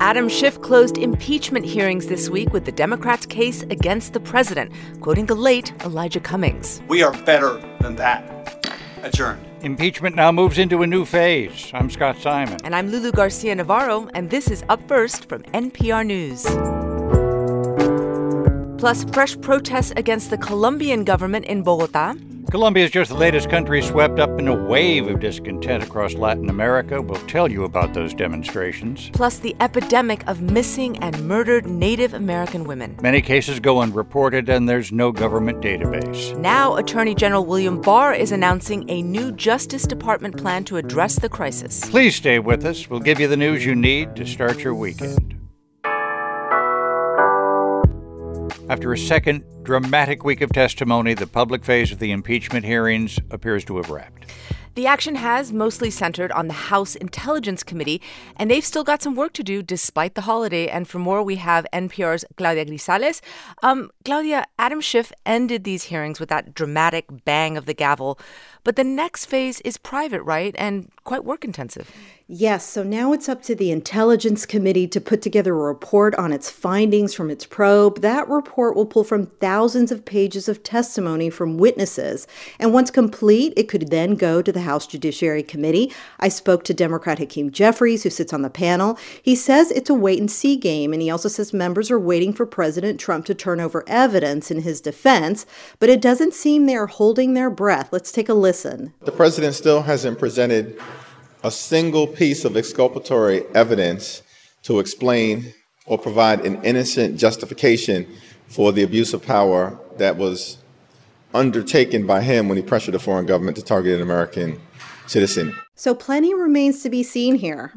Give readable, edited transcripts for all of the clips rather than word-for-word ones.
Adam Schiff closed impeachment hearings this week with the Democrats' case against the president, quoting the late Elijah Cummings. We are better than that. Adjourned. Impeachment now moves into a new phase. I'm Scott Simon. And I'm Lulu Garcia Navarro, and this is Up First from NPR News. Plus, fresh protests against the Colombian government in Bogota. Colombia is just the latest country swept up in a wave of discontent across Latin America. We'll tell you about those demonstrations. Plus, the epidemic of missing and murdered Native American women. Many cases go unreported, and there's no government database. Now, Attorney General William Barr is announcing a new Justice Department plan to address the crisis. Please stay with us. We'll give you the news you need to start your weekend. After a second dramatic week of testimony, the public phase of the impeachment hearings appears to have wrapped. The action has mostly centered on the House Intelligence Committee, and they've still got some work to do despite the holiday. And for more, we have NPR's Claudia Grisales. Claudia, Adam Schiff ended these hearings with that dramatic bang of the gavel. But the next phase is private, right? And quite work-intensive. Yes, so now it's up to the Intelligence Committee to put together a report on its findings from its probe. That report will pull from thousands of pages of testimony from witnesses. And once complete, it could then go to the House Judiciary Committee. I spoke to Democrat Hakeem Jeffries, who sits on the panel. He says it's a wait-and-see game, and he also says members are waiting for President Trump to turn over evidence in his defense. But it doesn't seem they are holding their breath. Let's take a listen. The president still hasn't presented a single piece of exculpatory evidence to explain or provide an innocent justification for the abuse of power that was undertaken by him when he pressured a foreign government to target an American citizen. So plenty remains to be seen here.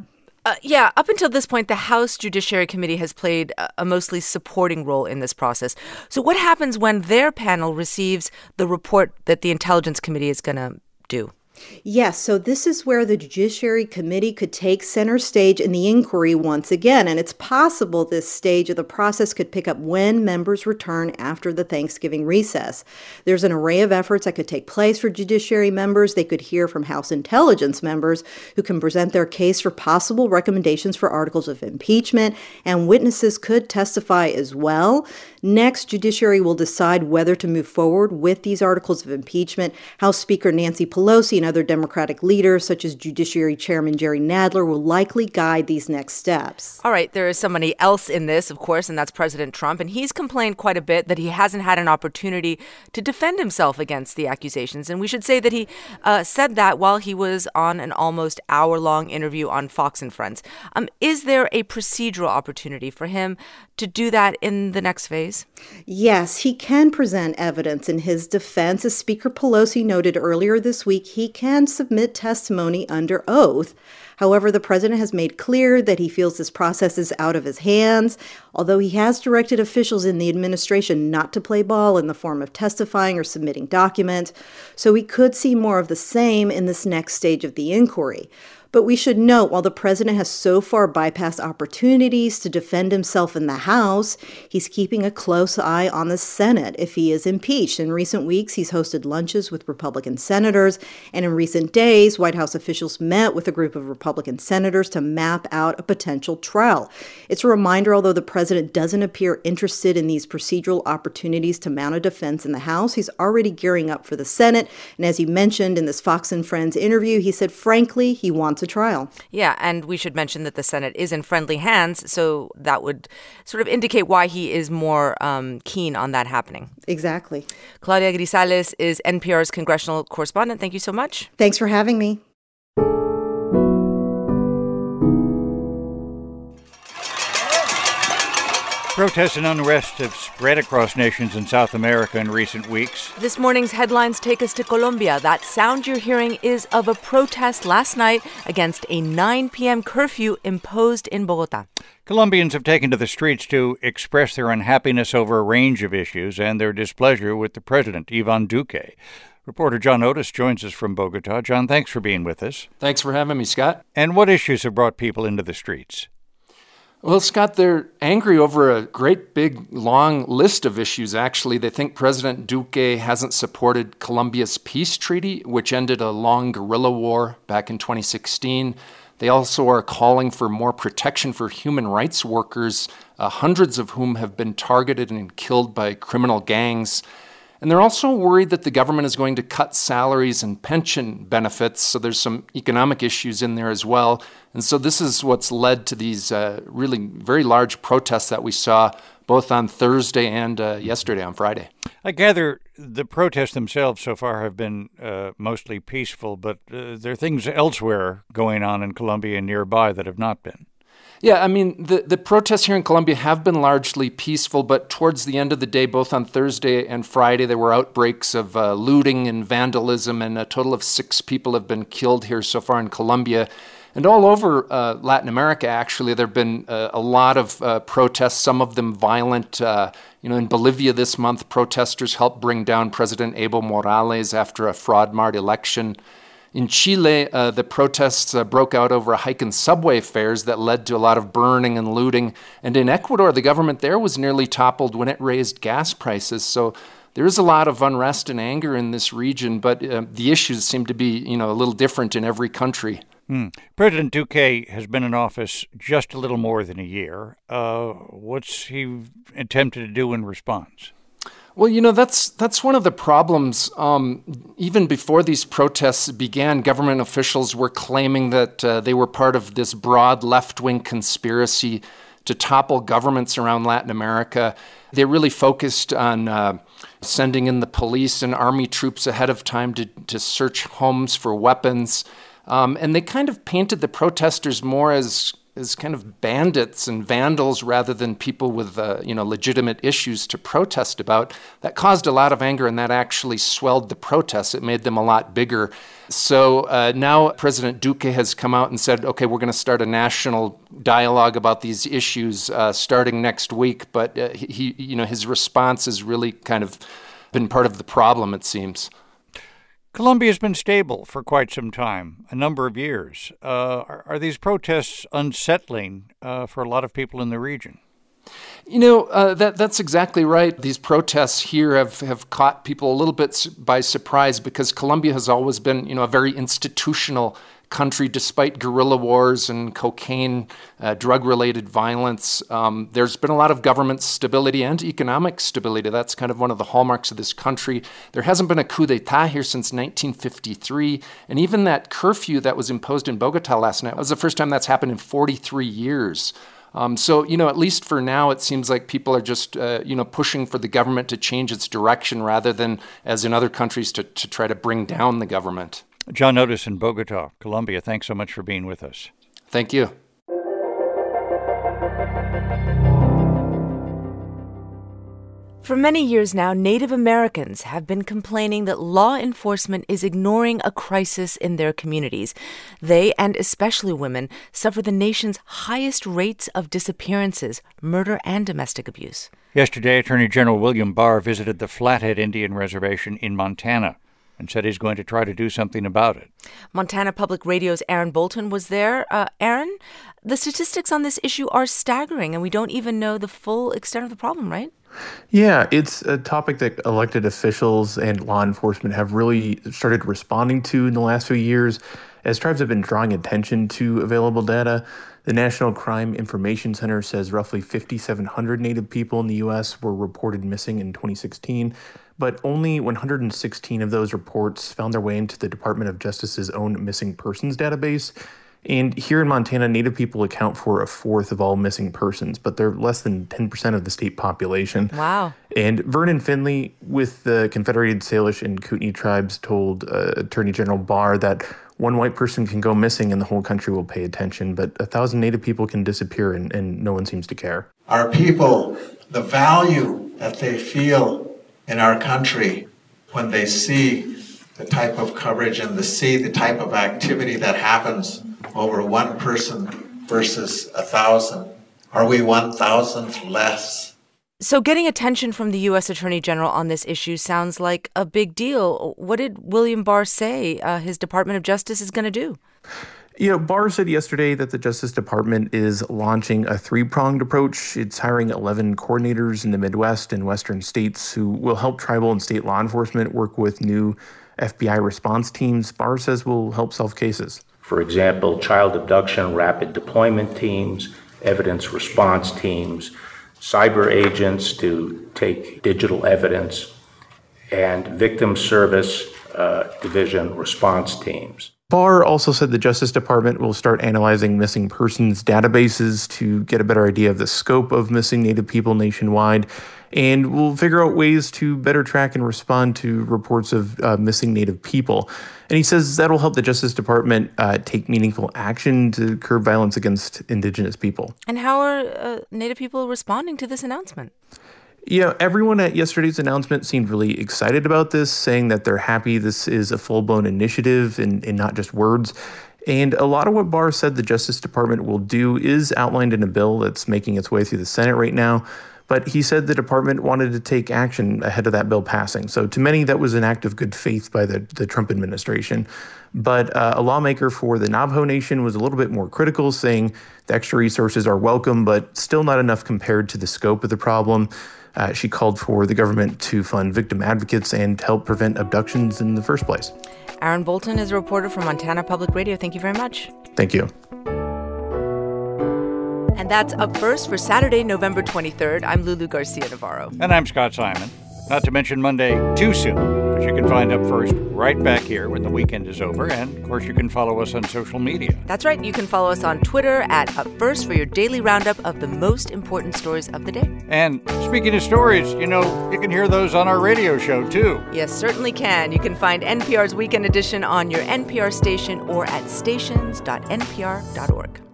Up until this point, the House Judiciary Committee has played a mostly supporting role in this process. So what happens when their panel receives the report that the Intelligence Committee is going to do? Yes, so this is where the Judiciary Committee could take center stage in the inquiry once again, and it's possible this stage of the process could pick up when members return after the Thanksgiving recess. There's an array of efforts that could take place for judiciary members. They could hear from House Intelligence members who can present their case for possible recommendations for articles of impeachment, and witnesses could testify as well. Next, Judiciary will decide whether to move forward with these articles of impeachment. House Speaker Nancy Pelosi and other Democratic leaders, such as Judiciary Chairman Jerry Nadler, will likely guide these next steps. All right, there is somebody else in this, of course, and that's President Trump. And he's complained quite a bit that he hasn't had an opportunity to defend himself against the accusations. And we should say that he said that while he was on an almost hour-long interview on Fox and Friends. Is there a procedural opportunity for him to do that in the next phase? Yes, he can present evidence in his defense. As Speaker Pelosi noted earlier this week, he can submit testimony under oath. However, the president has made clear that he feels this process is out of his hands, although he has directed officials in the administration not to play ball in the form of testifying or submitting documents. So we could see more of the same in this next stage of the inquiry. But we should note, while the president has so far bypassed opportunities to defend himself in the House, he's keeping a close eye on the Senate if he is impeached. In recent weeks, he's hosted lunches with Republican senators, and in recent days, White House officials met with a group of Republican senators to map out a potential trial. It's a reminder, although the president doesn't appear interested in these procedural opportunities to mount a defense in the House, he's already gearing up for the Senate. And as you mentioned in this Fox and Friends interview, he said, frankly, he wants a trial. Yeah, and we should mention that the Senate is in friendly hands, so that would sort of indicate why he is more keen on that happening. Exactly. Claudia Grisales is NPR's congressional correspondent. Thank you so much. Thanks for having me. Protests and unrest have spread across nations in South America in recent weeks. This morning's headlines take us to Colombia. That sound you're hearing is of a protest last night against a 9 p.m. curfew imposed in Bogota. Colombians have taken to the streets to express their unhappiness over a range of issues and their displeasure with the president, Ivan Duque. Reporter John Otis joins us from Bogota. John, thanks for being with us. Thanks for having me, Scott. And what issues have brought people into the streets? Well, Scott, they're angry over a great big long list of issues, actually. They think President Duque hasn't supported Colombia's peace treaty, which ended a long guerrilla war back in 2016. They also are calling for more protection for human rights workers, hundreds of whom have been targeted and killed by criminal gangs. And they're also worried that the government is going to cut salaries and pension benefits, so there's some economic issues in there as well. And so this is what's led to these really very large protests that we saw both on Thursday and yesterday on Friday. I gather the protests themselves so far have been mostly peaceful, but there are things elsewhere going on in Colombia and nearby that have not been. Yeah, I mean, the protests here in Colombia have been largely peaceful, but towards the end of the day, both on Thursday and Friday, there were outbreaks of looting and vandalism, and a total of 6 people have been killed here so far in Colombia. And all over Latin America, actually, there have been a lot of protests, some of them violent. In Bolivia this month, protesters helped bring down President Evo Morales after a fraud-marred election. In Chile, the protests broke out over a hike in subway fares that led to a lot of burning and looting. And in Ecuador, the government there was nearly toppled when it raised gas prices. So there is a lot of unrest and anger in this region, but the issues seem to be, a little different in every country. President Duque has been in office just a little more than a year. What's he attempted to do in response? Well, that's one of the problems. Even before these protests began, government officials were claiming that they were part of this broad left-wing conspiracy to topple governments around Latin America. They really focused on sending in the police and army troops ahead of time to search homes for weapons. And they kind of painted the protesters more as kind of bandits and vandals rather than people with legitimate issues to protest about. That caused a lot of anger, and that actually swelled the protests. It made them a lot bigger. So now President Duque has come out and said, okay, we're going to start a national dialogue about these issues starting next week. But his response has really kind of been part of the problem, it seems. Colombia's been stable for quite some time, a number of years. Are these protests unsettling for a lot of people in the region? That's exactly right. These protests here have caught people a little bit by surprise because Colombia has always been, a very institutional country despite guerrilla wars and cocaine, drug-related violence. There's been a lot of government stability and economic stability. That's kind of one of the hallmarks of this country. There hasn't been a coup d'etat here since 1953, and even that curfew that was imposed in Bogota last night was the first time that's happened in 43 years. So, at least for now, it seems like people are just, pushing for the government to change its direction rather than, as in other countries, to try to bring down the government. John Otis in Bogota, Colombia, thanks so much for being with us. Thank you. For many years now, Native Americans have been complaining that law enforcement is ignoring a crisis in their communities. They, and especially women, suffer the nation's highest rates of disappearances, murder, and domestic abuse. Yesterday, Attorney General William Barr visited the Flathead Indian Reservation in Montana and said he's going to try to do something about it. Montana Public Radio's Aaron Bolton was there. Aaron, the statistics on this issue are staggering, and we don't even know the full extent of the problem, right? Yeah, it's a topic that elected officials and law enforcement have really started responding to in the last few years as tribes have been drawing attention to available data. The National Crime Information Center says roughly 5,700 Native people in the U.S. were reported missing in 2016, but only 116 of those reports found their way into the Department of Justice's own missing persons database. And here in Montana, Native people account for a fourth of all missing persons, but they're less than 10% of the state population. Wow. And Vernon Finley with the Confederated Salish and Kootenai tribes told Attorney General Barr that one white person can go missing and the whole country will pay attention, but 1,000 Native people can disappear and no one seems to care. Our people, the value that they feel in our country when they see the type of coverage and the type of activity that happens over one person versus 1,000. Are we 1,000th less? So getting attention from the U.S. Attorney General on this issue sounds like a big deal. What did William Barr say his Department of Justice is going to do? Barr said yesterday that the Justice Department is launching a three-pronged approach. It's hiring 11 coordinators in the Midwest and Western states who will help tribal and state law enforcement work with new FBI response teams Barr says will help solve cases. For example, child abduction rapid deployment teams, evidence response teams, cyber agents to take digital evidence, and victim service division response teams. Barr also said the Justice Department will start analyzing missing persons databases to get a better idea of the scope of missing Native people nationwide, and will figure out ways to better track and respond to reports of missing Native people. And he says that'll help the Justice Department take meaningful action to curb violence against Indigenous people. And how are Native people responding to this announcement? Yeah, everyone at yesterday's announcement seemed really excited about this, saying that they're happy this is a full-blown initiative and not just words. And a lot of what Barr said the Justice Department will do is outlined in a bill that's making its way through the Senate right now. But he said the department wanted to take action ahead of that bill passing. So to many, that was an act of good faith by the Trump administration. But a lawmaker for the Navajo Nation was a little bit more critical, saying the extra resources are welcome, but still not enough compared to the scope of the problem. She called for the government to fund victim advocates and help prevent abductions in the first place. Aaron Bolton is a reporter from Montana Public Radio. Thank you very much. Thank you. And that's Up First for Saturday, November 23rd. I'm Lulu Garcia-Navarro. And I'm Scott Simon. Not to mention Monday too soon, but you can find Up First right back here when the weekend is over. And, of course, you can follow us on social media. That's right. You can follow us on Twitter at Up First for your daily roundup of the most important stories of the day. And speaking of stories, you can hear those on our radio show, too. Yes, certainly can. You can find NPR's Weekend Edition on your NPR station or at stations.npr.org.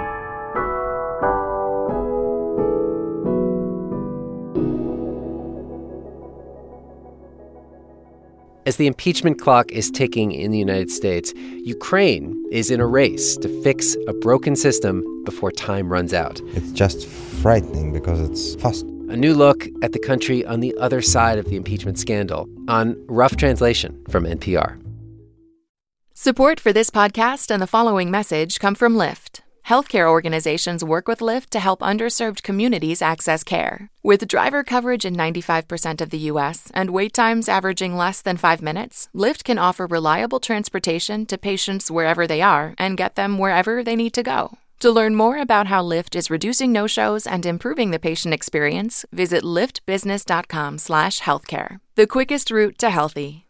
As the impeachment clock is ticking in the United States, Ukraine is in a race to fix a broken system before time runs out. It's just frightening because it's fast. A new look at the country on the other side of the impeachment scandal on Rough Translation from NPR. Support for this podcast and the following message come from Lyft. Healthcare organizations work with Lyft to help underserved communities access care. With driver coverage in 95% of the U.S. and wait times averaging less than 5 minutes, Lyft can offer reliable transportation to patients wherever they are and get them wherever they need to go. To learn more about how Lyft is reducing no-shows and improving the patient experience, visit lyftbusiness.com/healthcare. The quickest route to healthy.